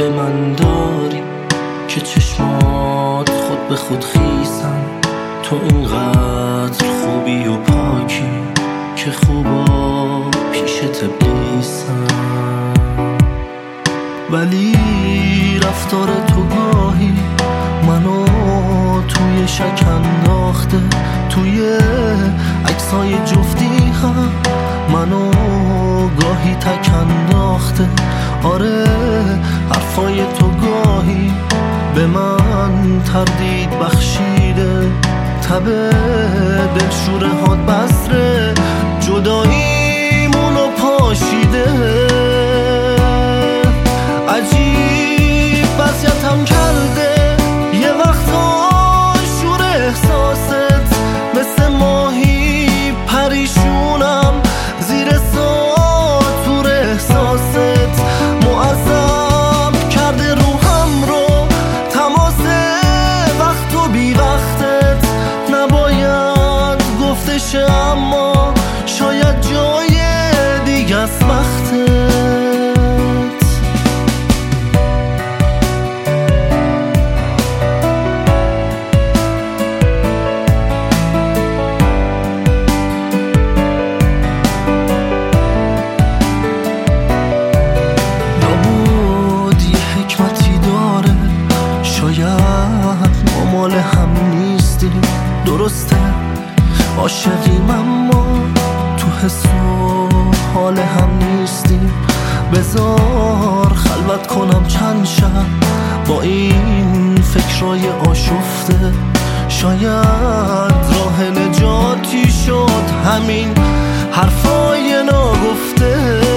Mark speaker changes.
Speaker 1: به من داری که چشمات خود به خود خیسن. تو اینقدر خوبی و پاکی که خوبا پیشت ابلیسن، ولی رفتار تو گاهی منو توی شک انداخته. توی عکسای جفتی هم منو گاهی تک انداخته. آره حرفای تو گاهی به من تردید بخشیده. تب دلشوره هات بسره جداییمونو پاشیده. عجیب وضعیتم کرده یه وقتا شور احساست، مثل ماهی پریشونم زیر ساطور احساست. معذب کرده روحم رو تماس وقت و بی وقتت. نباید گفتش اما شاید جای دیگه از وقتت. مال هم نیستیم درسته، عاشقیم اما تو حس و حال هم نیستیم. بذار خلوت کنم چند شب با این فکرای آشفته. شاید راه نجاتی شد همین حرفای ناگفته.